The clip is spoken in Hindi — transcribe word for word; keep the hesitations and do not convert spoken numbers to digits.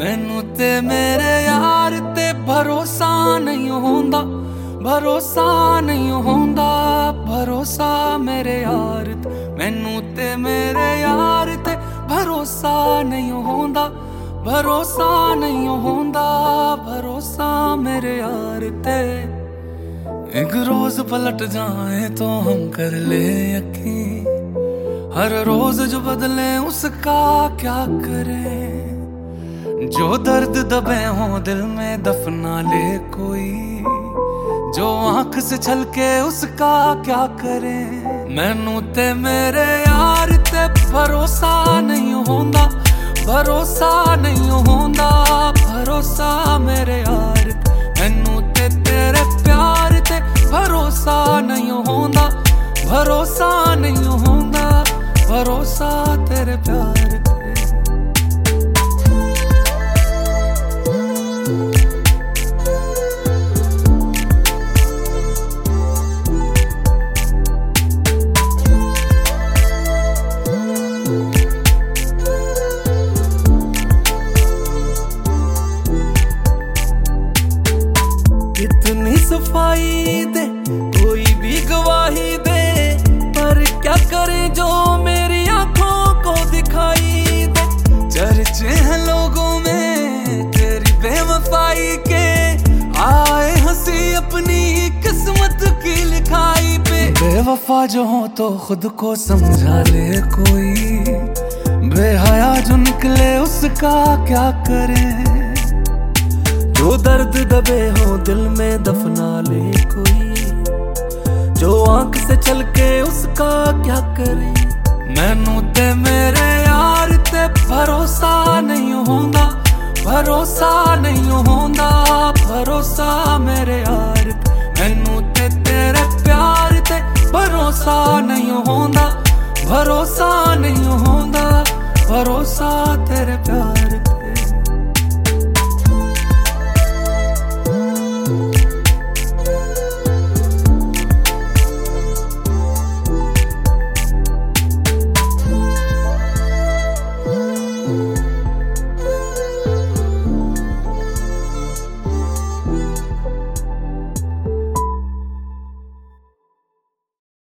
मैनू ते मेरे यार ते भरोसा नहीं होंदा, भरोसा नहीं होंदा, भरोसा मेरे यार ते। मैनू ते मेरे यार ते भरोसा नहीं होंदा, भरोसा नहीं होंदा, भरोसा मेरे यार ते। एक रोज पलट जाए तो हम कर ले यकीन, हर रोज जो बदले उसका क्या करें। जो दर्द दबे हो दिल में दफना ले कोई, जो आंख से छलके उसका क्या करें। मैनू ते मेरे यार ते भरोसा नहीं होंदा, भरोसा नहीं होंदा, भरोसा मेरे यार ते। मैनू ते तेरे प्यार ते भरोसा नहीं होंदा, भरोसा नहीं होंदा, भरोसा तेरे प्यार ते। कितनी सफाई दे कोई भी गवाही दे, पर क्या करे जो मेरी आंखों को दिखाई दे। चर्चे हैं लोगों में तेरी बेवफाई के, आए हंसी अपनी किस्मत की लिखाई पे। बेवफा जो हो तो खुद को समझा ले कोई, बेहया जो निकले उसका क्या करे। जो दर्द दबे हो दिल में दफना ले कोई, जो आंख से छलके उसका क्या करे। मैनू ते मेरे यार ते भरोसा नहीं होंदा, भरोसा नहीं होंदा, भरोसा मेरे यार ते। मैनू ते तेरे प्यार ते भरोसा नहीं होंदा,